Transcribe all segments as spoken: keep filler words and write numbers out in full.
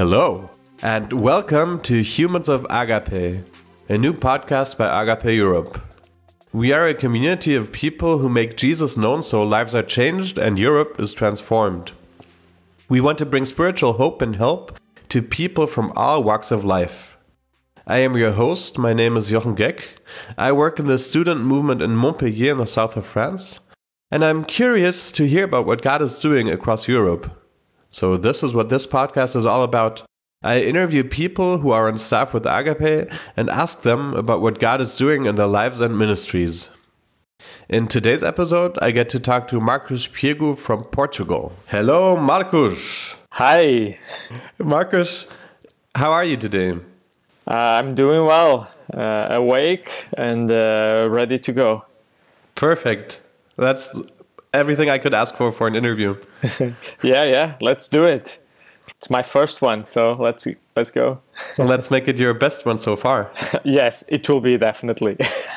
Hello, and welcome to Humans of Agape, a new podcast by Agape Europe. We are a community of people who make Jesus known so lives are changed and Europe is transformed. We want to bring spiritual hope and help to people from all walks of life. I am your host, my name is Jochen Geck. I work in the student movement in Montpellier in the south of France, and I'm curious to hear about what God is doing across Europe. So this is what this podcast is all about. I interview people who are on staff with Agape and ask them about what God is doing in their lives and ministries. In today's episode, I get to talk to Marcus Piegu from Portugal. Hello, Marcus. Hi. Marcus, how are you today? Uh, I'm doing well, uh, awake and uh, ready to go. Perfect. That's everything I could ask for for an interview. yeah, yeah, let's do it. It's my first one, so let's let's go. Let's make it your best one so far. Yes, it will be, definitely.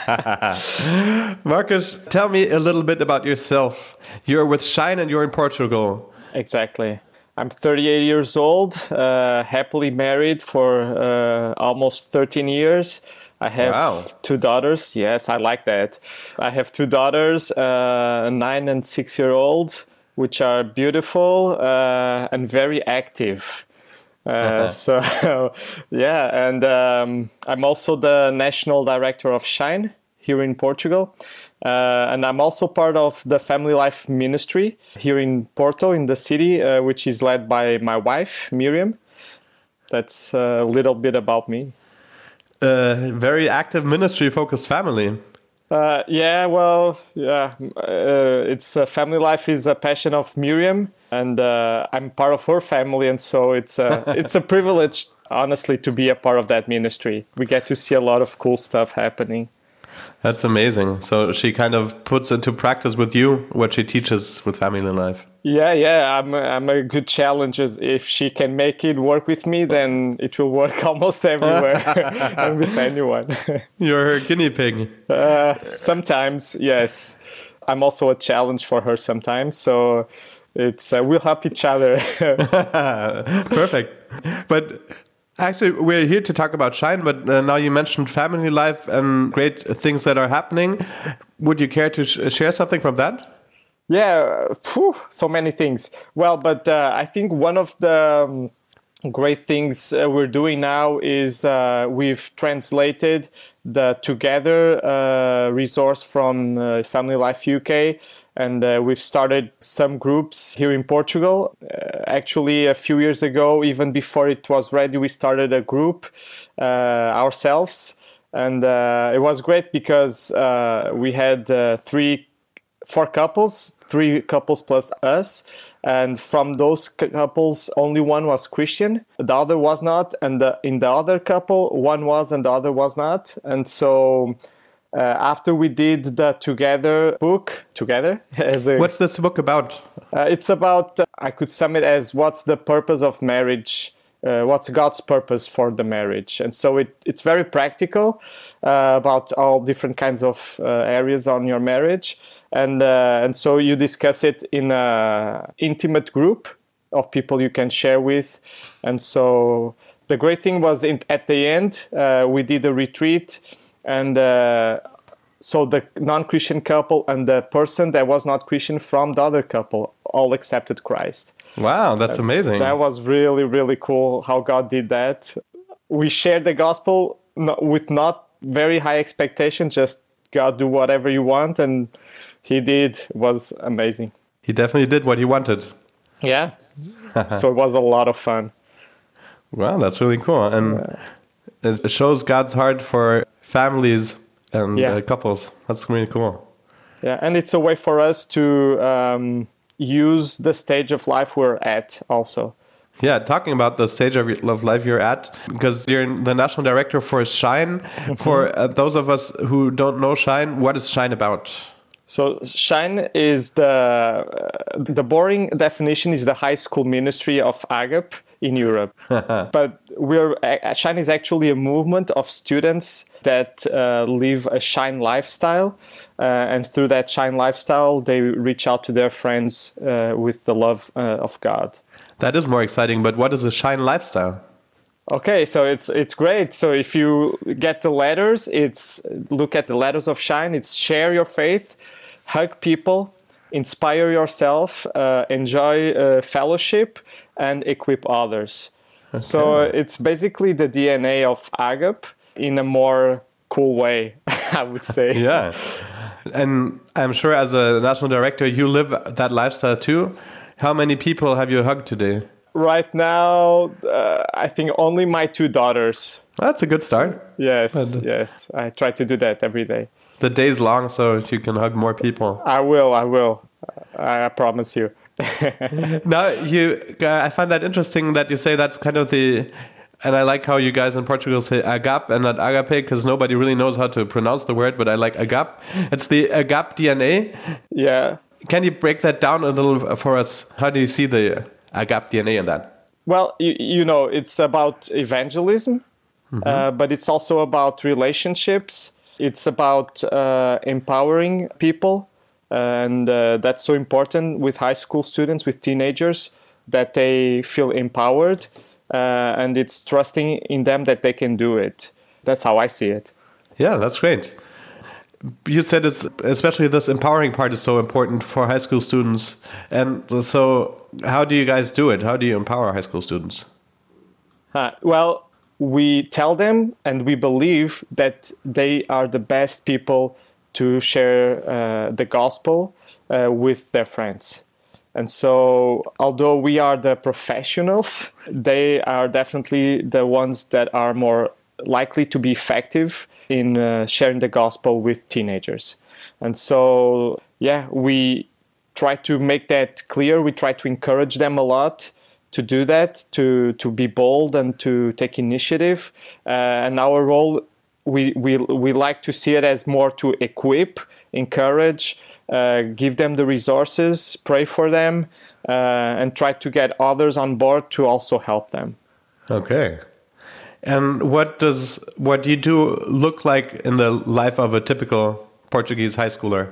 Marcus, tell me a little bit about yourself. You're with Shine and you're in Portugal. Exactly. I'm thirty-eight years old, uh, happily married for uh, almost thirteen years. I have wow. two daughters. Yes, I like that. I have two daughters, uh, nine and six year olds, which are beautiful uh, and very active. Uh, so, yeah, and um, I'm also the national director of Shine here in Portugal. Uh, and I'm also part of the Family Life Ministry here in Porto, in the city, uh, which is led by my wife, Miriam. That's a little bit about me. Uh, very active ministry-focused family. Uh, yeah, well, yeah, uh, it's uh, family life is a passion of Miriam, and uh, I'm part of her family, and so it's a it's a privilege, honestly, to be a part of that ministry. We get to see a lot of cool stuff happening. That's amazing. So she kind of puts into practice with you what she teaches with family life. Yeah, yeah, I'm a, I'm a good challenge. If she can make it work with me, then it will work almost everywhere and with anyone. You're her guinea pig. Uh, sometimes, yes. I'm also a challenge for her sometimes, so it's uh, we'll help each other. Perfect. But actually, we're here to talk about Shine, but uh, now you mentioned family life and great things that are happening. Would you care to sh- share something from that? Yeah, phew, so many things. Well, but uh, I think one of the um, great things uh, we're doing now is uh, we've translated the Together uh, resource from uh, Family Life U K, and uh, we've started some groups here in Portugal. Uh, actually, a few years ago, even before it was ready, we started a group uh, ourselves, and uh, it was great because uh, we had uh, three Four couples, three couples plus us. And from those couples, only one was Christian. The other was not. And the, in the other couple, one was and the other was not. And so uh, after we did the Together book, Together? as a, What's this book about? Uh, it's about, uh, I could sum it as what's the purpose of marriage? Uh, what's God's purpose for the marriage? And so it, it's very practical uh, about all different kinds of uh, areas on your marriage. And uh, and so you discuss it in an intimate group of people you can share with. And so the great thing was in, at the end, uh, we did a retreat. And uh, so the non-Christian couple and the person that was not Christian from the other couple all accepted Christ. Wow, that's amazing. That was really, really cool how God did that. We shared the gospel with not very high expectations, just God, do whatever you want. And he did. It was amazing. He definitely did what he wanted. Yeah. So it was a lot of fun. Wow, that's really cool. And yeah. It shows God's heart for families and yeah. uh, couples. That's really cool. Yeah, and it's a way for us to um, use the stage of life we're at also. Yeah, talking about the stage of life you're at, because you're the national director for Shine. Mm-hmm. For uh, those of us who don't know Shine, what is Shine about? So Shine is the uh, the boring definition is the high school ministry of Agape in Europe. But we're Shine is actually a movement of students that uh, live a Shine lifestyle, uh, and through that Shine lifestyle, they reach out to their friends uh, with the love uh, of God. That is more exciting, but what is a Shine lifestyle? Okay, so it's it's great. So if you get the letters, it's look at the letters of Shine. It's share your faith, hug people, inspire yourself, uh, enjoy uh, fellowship, and equip others. Okay. So it's basically the D N A of Agape in a more cool way, I would say. Yeah, and I'm sure as a national director, you live that lifestyle too. How many people have you hugged today? Right now, uh, I think only my two daughters. That's a good start. Yes, but yes. I try to do that every day. The day's long, so you can hug more people. I will, I will. I, I promise you. Now, you, uh, I find that interesting that you say that's kind of the, and I like how you guys in Portugal say agape and not agape, because nobody really knows how to pronounce the word, but I like agape. It's the agape D N A. Yeah. Can you break that down a little for us? How do you see the agape D N A in that? Well, you, you know, it's about evangelism, mm-hmm. uh, but it's also about relationships. It's about uh, empowering people. And uh, that's so important with high school students, with teenagers, that they feel empowered. Uh, and it's trusting in them that they can do it. That's how I see it. Yeah, that's great. You said it's especially this empowering part is so important for high school students. And so how do you guys do it? How do you empower high school students? Uh, well, we tell them and we believe that they are the best people to share uh, the gospel uh, with their friends. And so although we are the professionals, they are definitely the ones that are more likely to be effective in uh, sharing the gospel with teenagers. And so, yeah, we try to make that clear. We try to encourage them a lot to do that, to, to be bold and to take initiative. Uh, and our role, we, we, we like to see it as more to equip, encourage, uh, give them the resources, pray for them, uh, and try to get others on board to also help them. Okay. And what does what you do look like in the life of a typical Portuguese high schooler?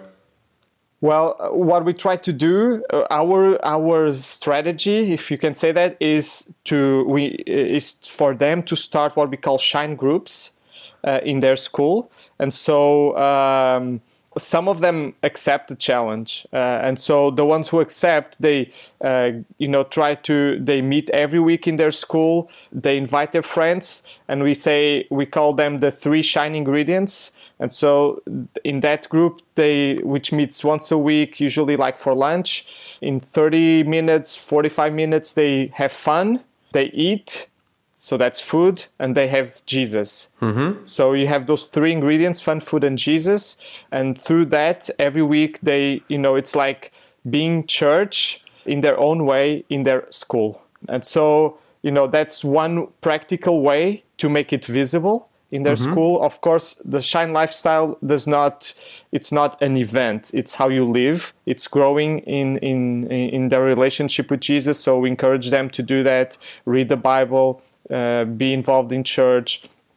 Well, what we try to do, uh, our our strategy, if you can say that, is to we is for them to start what we call shine groups uh, in their school, and so um, some of them accept the challenge, uh, and so the ones who accept, they uh, you know try to they meet every week in their school. They invite their friends, and we say we call them the three shine ingredients. And so in that group, they which meets once a week, usually like for lunch, in thirty minutes, forty-five minutes, they have fun, they eat, so that's food, and they have Jesus. Mm-hmm. So you have those three ingredients, fun, food, and Jesus. And through that, every week, they, you know, it's like being church in their own way in their school. And so, you know, that's one practical way to make it visible in their mm-hmm. school. Of course, the Shine lifestyle does not, it's not an event, it's how you live. It's growing in, in, in their relationship with Jesus. So we encourage them to do that, read the Bible, uh, be involved in church.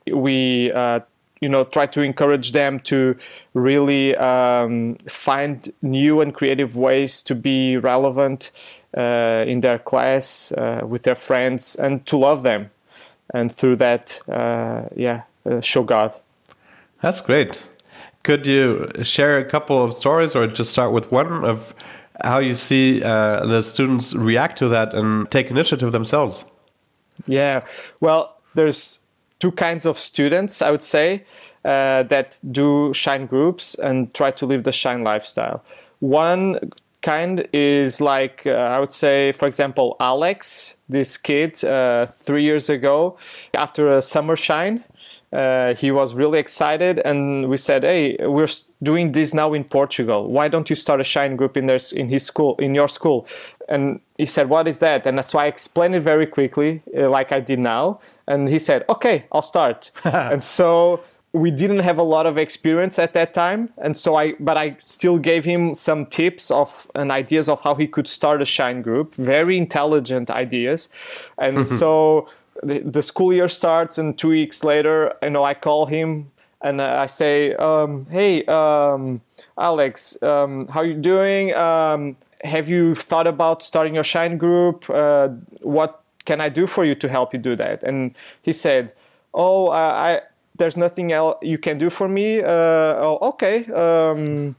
We, uh, you know, try to encourage them to really um, find new and creative ways to be relevant uh, in their class, uh, with their friends, and to love them. And through that, uh, yeah, Uh, show God. That's great. Could you share a couple of stories, or just start with one, of how you see uh, the students react to that and take initiative themselves? Yeah, well, there's two kinds of students, I would say, uh, that do Shine groups and try to live the Shine lifestyle. One kind is like, uh, I would say, for example, Alex, this kid, uh, three years ago, after a summer Shine, Uh, he was really excited, and we said, "Hey, we're doing this now in Portugal. Why don't you start a Shine group in their, in his school, in your school?" And he said, "What is that?" And so I explained it very quickly, uh, like I did now. And he said, "Okay, I'll start." And so we didn't have a lot of experience at that time, and so I, but I still gave him some tips of and ideas of how he could start a Shine group. Very intelligent ideas, and so. The, the school year starts, and two weeks later, you know, I call him and I say, um, "Hey, um, Alex, um, how you doing? Um, have you thought about starting your Shine group? Uh, what can I do for you to help you do that? And he said, oh, uh, I there's nothing else you can do for me. Uh, oh, okay. Um,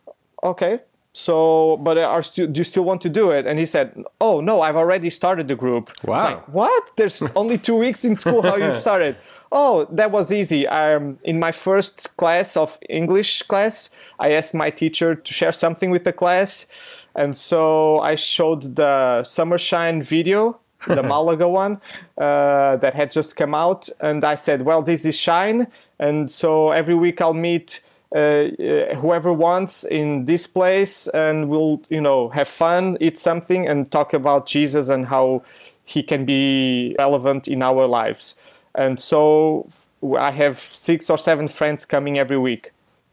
okay. So, but are stu- do you still want to do it? And he said, oh, no, I've already started the group. Wow. It's like, what? There's only two weeks in school. How you've started? Oh, that was easy. Um, in my first class of English class, I asked my teacher to share something with the class. And so I showed the Summer Shine video, the Malaga one, uh, that had just come out. And I said, well, this is Shine. And so every week I'll meet uh, uh, whoever wants in this place, and we'll, you know, have fun, eat something, and talk about Jesus and how he can be relevant in our lives. And so I have six or seven friends coming every week.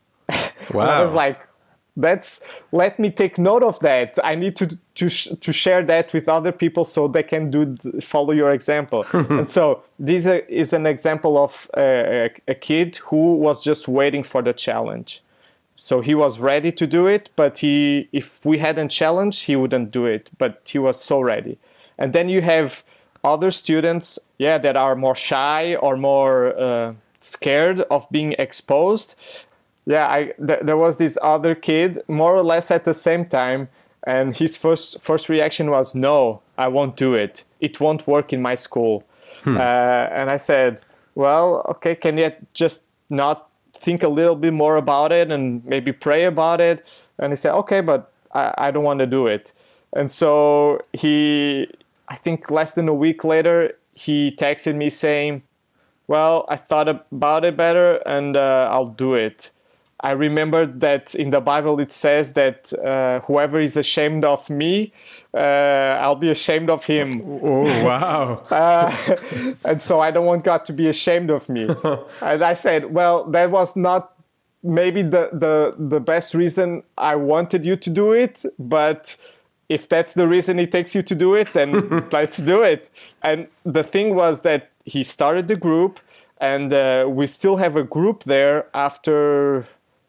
Wow. And I was like, that's, let me take note of that. I need to to to share that with other people so they can do follow your example. And so this is an example of a, a kid who was just waiting for the challenge. So he was ready to do it, but he, if we hadn't challenged, he wouldn't do it. But he was so ready. And then you have other students, yeah, that are more shy or more uh, scared of being exposed. Yeah, I, th- there was this other kid, more or less at the same time, and his first first reaction was, no, I won't do it. It won't work in my school. Hmm. Uh, and I said, well, okay, can you just not think a little bit more about it and maybe pray about it? And he said, okay, but I, I don't want to do it. And so he, I think less than a week later, he texted me saying, well, I thought about it better and uh, I'll do it. I remembered that in the Bible it says that uh, whoever is ashamed of me, uh, I'll be ashamed of him. Oh, wow. uh, and so I don't want God to be ashamed of me. And I said, well, that was not maybe the, the, the best reason I wanted you to do it, but if that's the reason it takes you to do it, then let's do it. And the thing was that he started the group, and uh, we still have a group there after...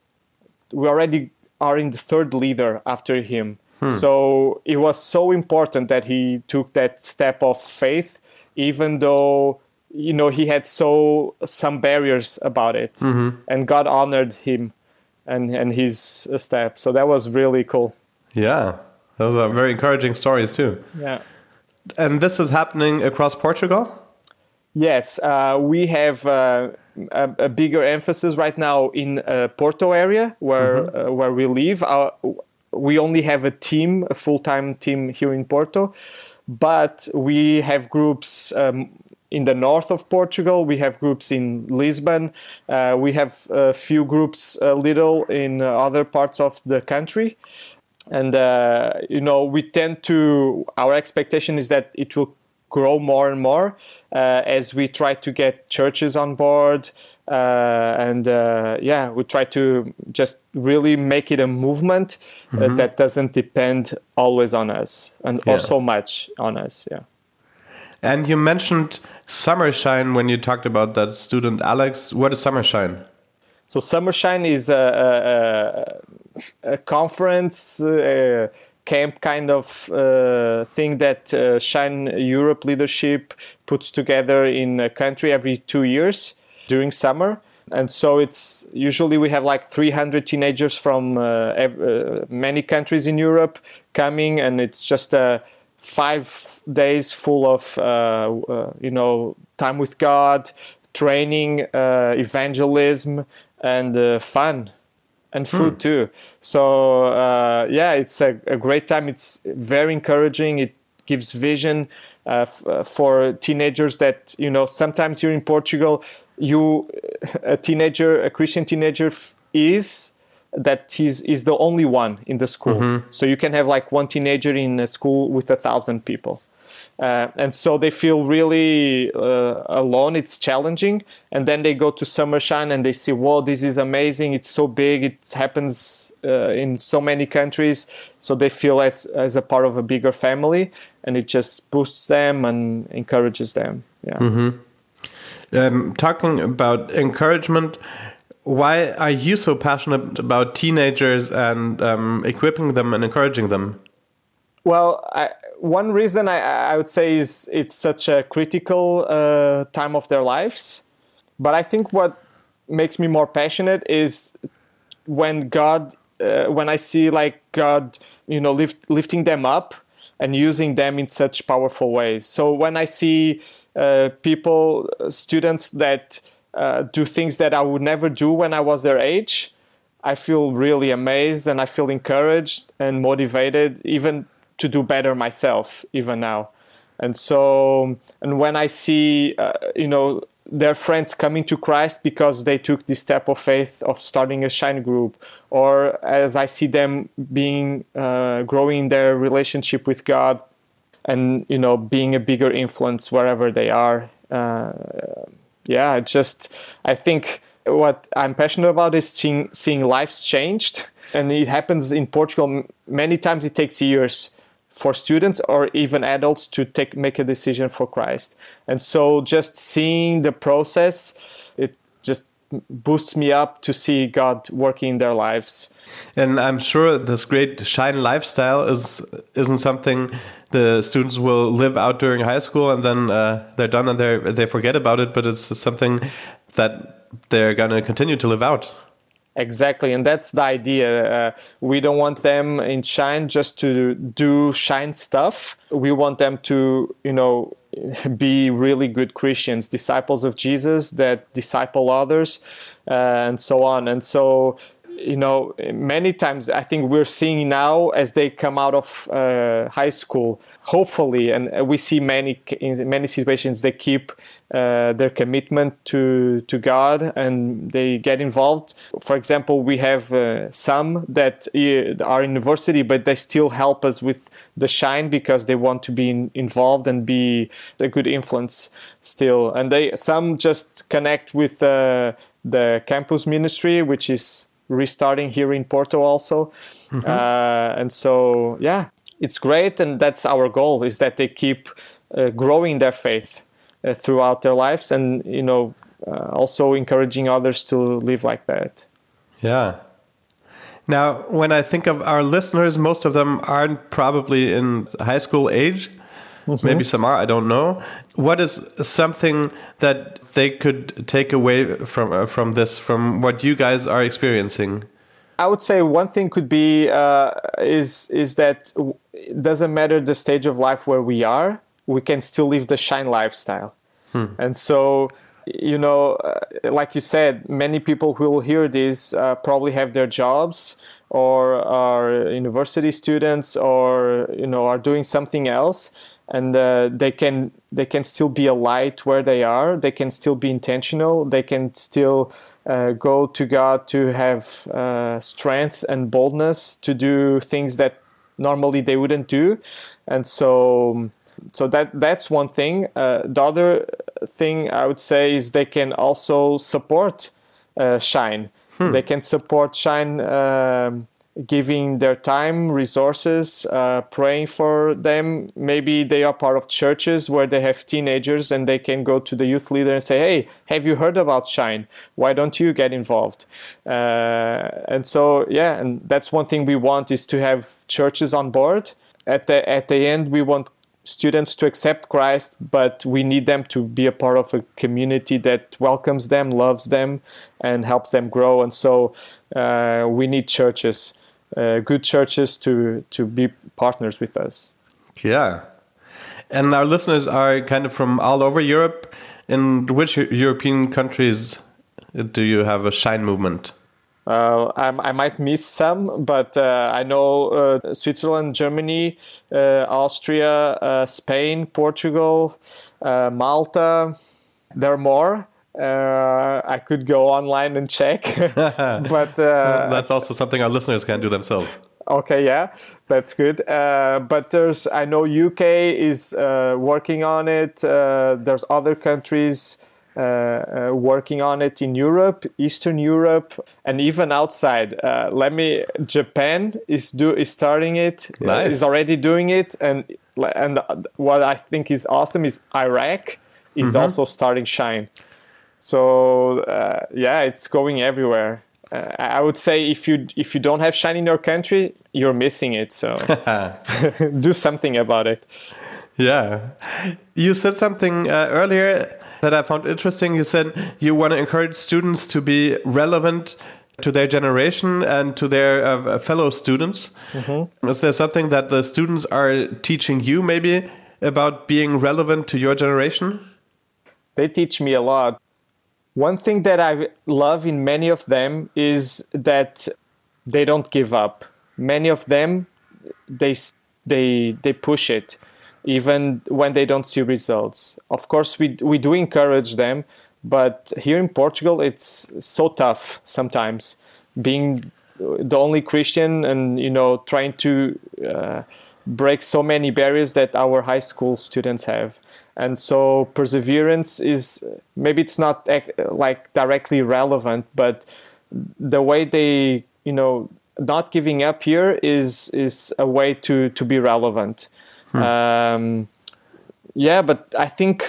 We already are in the third leader after him. Hmm. So it was so important that he took that step of faith, even though, you know, he had so some barriers about it. Mm-hmm. And God honored him and, and his step. So that was really cool. Yeah, those are very encouraging stories too. Yeah. And this is happening across Portugal? Yes, uh, we have uh, a, a bigger emphasis right now in uh, Porto area where mm-hmm. uh, where we live. Our, we only have a team, a full-time team here in Porto, but we have groups um, in the north of Portugal. We have groups in Lisbon. Uh, we have a few groups, a little in other parts of the country. And, uh, you know, we tend to, our expectation is that it will grow more and more uh, as we try to get churches on board. Uh, and uh, yeah, we try to just really make it a movement mm-hmm. uh, that doesn't depend always on us and yeah. or so much on us. Yeah. And you mentioned Summer Shine when you talked about that student, Alex. What is Summer Shine? So Summer Shine is a, a, a conference, uh, camp kind of uh, thing that uh, Shine Europe leadership puts together in a country every two years during summer. And so it's usually we have like three hundred teenagers from uh, ev- uh, many countries in Europe coming, and it's just uh, five days full of, uh, uh, you know, time with God, training, uh, evangelism, and uh, fun. And food hmm. too. So uh, yeah, it's a, a great time. It's very encouraging. It gives vision uh, f- uh, for teenagers that, you know, sometimes here in Portugal, you a teenager, a Christian teenager f- is that he's is the only one in the school. Mm-hmm. So you can have like one teenager in a school with a thousand people. Uh, and so they feel really uh, alone. It's challenging. And then they go to Summer Shine and they see, whoa, this is amazing. It's so big. It happens uh, in so many countries. So they feel as, as a part of a bigger family, and it just boosts them and encourages them. Yeah. Mm-hmm. Um, talking about encouragement, why are you so passionate about teenagers and um, equipping them and encouraging them? Well, I, one reason I, I would say is it's such a critical uh, time of their lives. But I think what makes me more passionate is when God, uh, when I see like God, you know, lift, lifting them up and using them in such powerful ways. So when I see uh, people, students that uh, do things that I would never do when I was their age, I feel really amazed and I feel encouraged and motivated even to do better myself even now. And so, and when I see, uh, you know, their friends coming to Christ because they took this step of faith of starting a Shine group, or as I see them being, uh, growing their relationship with God and, you know, being a bigger influence wherever they are. Uh, yeah, it just, I think what I'm passionate about is seeing, seeing lives changed. And it happens in Portugal. Many times it takes years for students or even adults to take make a decision for Christ. And so just seeing the process, it just boosts me up to see God working in their lives. And I'm sure this great Shine lifestyle is isn't something the students will live out during high school and then uh, they're done and they they forget about it, but it's something that they're going to continue to live out. Exactly, and that's the idea. Uh, we don't want them in Shine just to do Shine stuff. We want them to, you know, be really good Christians, disciples of Jesus that disciple others, uh, and so on. And so, you know, many times I think we're seeing now as they come out of uh, high school, hopefully, and we see many in many situations they keep uh, their commitment to to God and they get involved. For example, we have uh, some that are in university, but they still help us with the Shine because they want to be in, involved and be a good influence still. And they some just connect with uh, the campus ministry, which is restarting here in Porto also. Mm-hmm. Uh, and so, yeah, it's great. And that's our goal, is that they keep uh, growing their faith uh, throughout their lives and, you know, uh, also encouraging others to live like that. Yeah. Now, when I think of our listeners, most of them aren't probably in high school age. Mm-hmm. Maybe some are, I don't know. What is something that they could take away from uh, from this, from what you guys are experiencing? I would say one thing could be uh, is is that it doesn't matter the stage of life where we are, we can still live the Shine lifestyle. Hmm. And so, you know, uh, like you said, many people who will hear this uh, probably have their jobs or are university students or, you know, are doing something else. And uh, they can they can still be a light where they are. They can still be intentional. They can still uh, go to God to have uh, strength and boldness to do things that normally they wouldn't do. And so, so that that's one thing. Uh, the other thing I would say is they can also support uh, Shine. Hmm. They can support Shine. Um, giving their time, resources, uh, praying for them. Maybe they are part of churches where they have teenagers and they can go to the youth leader and say, hey, have you heard about Shine? Why don't you get involved? Uh, and so, yeah, and that's one thing we want, is to have churches on board. At the, at the end, we want students to accept Christ, but we need them to be a part of a community that welcomes them, loves them, and helps them grow. And so uh, we need churches. Uh, good churches to to be partners with us. Yeah. And our listeners are kind of from all over Europe. In which European countries do you have a Shine movement? Uh, I, I might miss some, but uh, I know uh, Switzerland, Germany, uh, Austria, uh, Spain, Portugal, uh, Malta. There are more. Uh, I could go online and check, but uh, that's also something our listeners can do themselves. Okay, yeah, that's good. Uh, but there's, I know U K is uh, working on it. Uh, there's other countries uh, uh, working on it in Europe, Eastern Europe, and even outside. Uh, let me. Japan is do is starting it. Nice. Uh, is already doing it, and and what I think is awesome is Iraq is mm-hmm. also starting Shine. So uh, yeah, it's going everywhere. Uh, I would say if you if you don't have Shine in your country, you're missing it. So do something about it. Yeah. You said something uh, earlier that I found interesting. You said you want to encourage students to be relevant to their generation and to their uh, fellow students. Mm-hmm. Is there something that the students are teaching you maybe about being relevant to your generation? They teach me a lot. One thing that I love in many of them is that they don't give up. Many of them, they they they push it, even when they don't see results. Of course, we we do encourage them, but here in Portugal, it's so tough sometimes, being the only Christian and, you know, trying to uh, break so many barriers that our high school students have. And so perseverance is, maybe it's not like directly relevant, but the way they, you know, not giving up here is is a way to to be relevant. Hmm. Um, yeah, but I think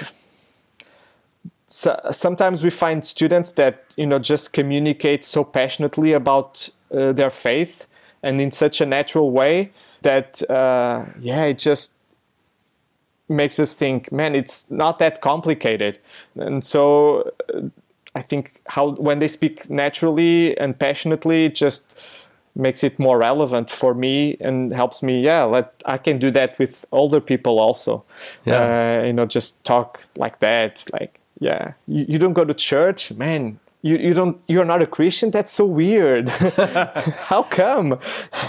so, sometimes we find students that, you know, just communicate so passionately about uh, their faith and in such a natural way that uh, yeah, it just makes us think, man, it's not that complicated. And so uh, I think how when they speak naturally and passionately, it just makes it more relevant for me and helps me. Yeah, let I can do that with older people also. Yeah, uh, you know, just talk like that. Like, yeah, you, you don't go to church, man. You you don't you're not a Christian. That's so weird. How come?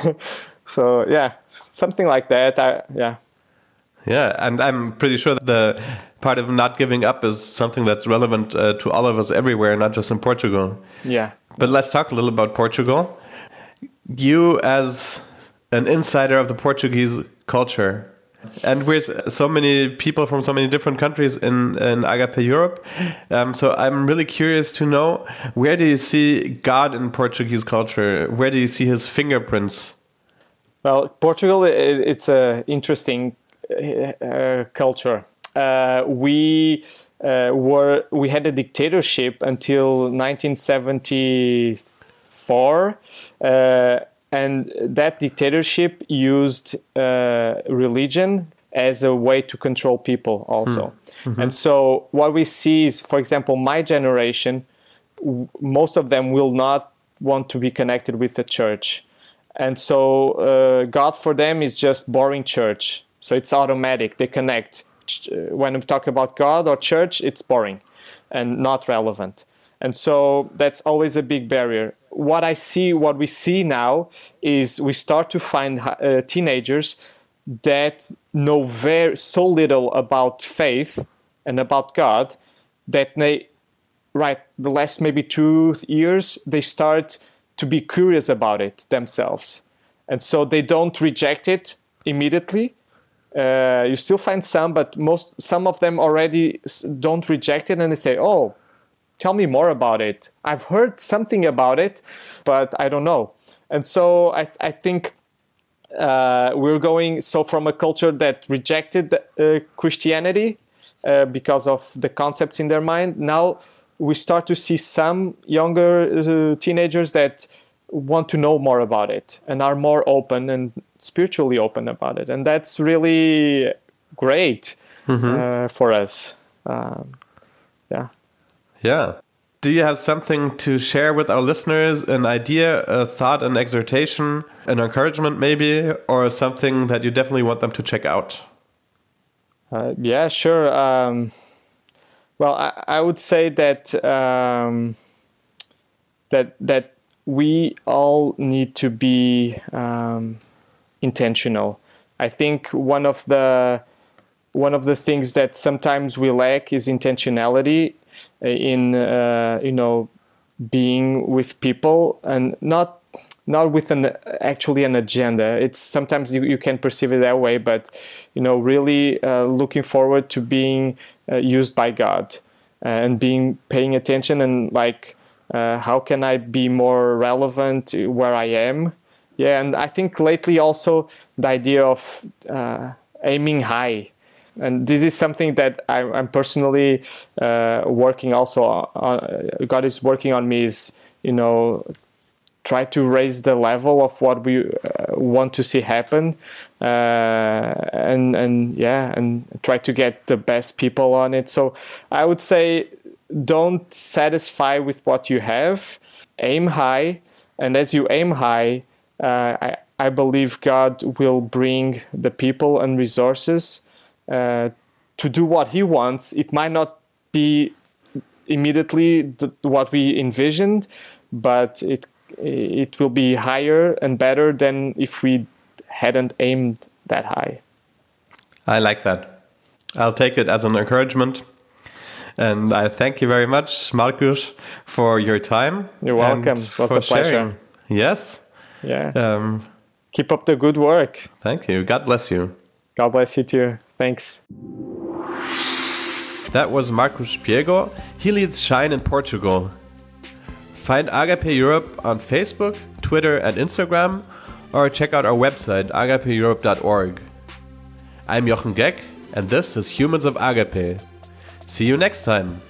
So yeah, something like that. I, yeah. Yeah, and I'm pretty sure that the part of not giving up is something that's relevant uh, to all of us everywhere, not just in Portugal. Yeah. But let's talk a little about Portugal. You, as an insider of the Portuguese culture, and we're so many people from so many different countries in, in Agape Europe, um, so I'm really curious to know, where do you see God in Portuguese culture? Where do you see his fingerprints? Well, Portugal, it's an interesting uh, culture. Uh, we uh, were we had a dictatorship until nineteen seventy-four, uh, and that dictatorship used uh, religion as a way to control people also. Mm-hmm. And so what we see is, for example, my generation, most of them will not want to be connected with the church. And so uh, God for them is just boring church. So it's automatic. They connect. When we talk about God or church, it's boring and not relevant. And so that's always a big barrier. What I see, what we see now is we start to find uh, teenagers that know very so little about faith and about God that they, right, the last maybe two years, they start to be curious about it themselves. And so they don't reject it immediately. Uh, you still find some, but most some of them already don't reject it, and they say, oh, tell me more about it. I've heard something about it, but I don't know. And so I, I think uh, we're going so from a culture that rejected uh, Christianity uh, because of the concepts in their mind. Now we start to see some younger uh, teenagers that want to know more about it and are more open and spiritually open about it. And that's really great mm-hmm. uh, for us. Um, yeah. Yeah. Do you have something to share with our listeners, an idea, a thought, an exhortation, an encouragement maybe, or something that you definitely want them to check out? Uh, yeah, sure. Um, well, I, I would say that um, that that we all need to be um, intentional. I think one of the one of the things that sometimes we lack is intentionality in uh, you know being with people, and not not with an actually an agenda. It's sometimes you, you can perceive it that way, but you know really uh, looking forward to being uh, used by God uh, and being paying attention and like uh, how can I be more relevant where I am. Yeah, and I think lately also the idea of uh, aiming high. And this is something that I, I'm personally uh, working also on. God is working on me is, you know, try to raise the level of what we uh, want to see happen, uh, and and yeah, and try to get the best people on it. So I would say, don't satisfy with what you have. Aim high, and as you aim high, uh, I I believe God will bring the people and resources uh, to do what He wants. It might not be immediately the, what we envisioned, but it it will be higher and better than if we hadn't aimed that high. I like that. I'll take it as an encouragement. And I thank you very much, Marcus, for your time. You're welcome. It was a pleasure. Sharing. Yes. Yeah. Um, Keep up the good work. Thank you. God bless you. God bless you too. Thanks. That was Marcus Piego. He leads Shine in Portugal. Find Agape Europe on Facebook, Twitter, and Instagram, or check out our website, agape europe dot org. I'm Jochen Geck, and this is Humans of Agape. See you next time.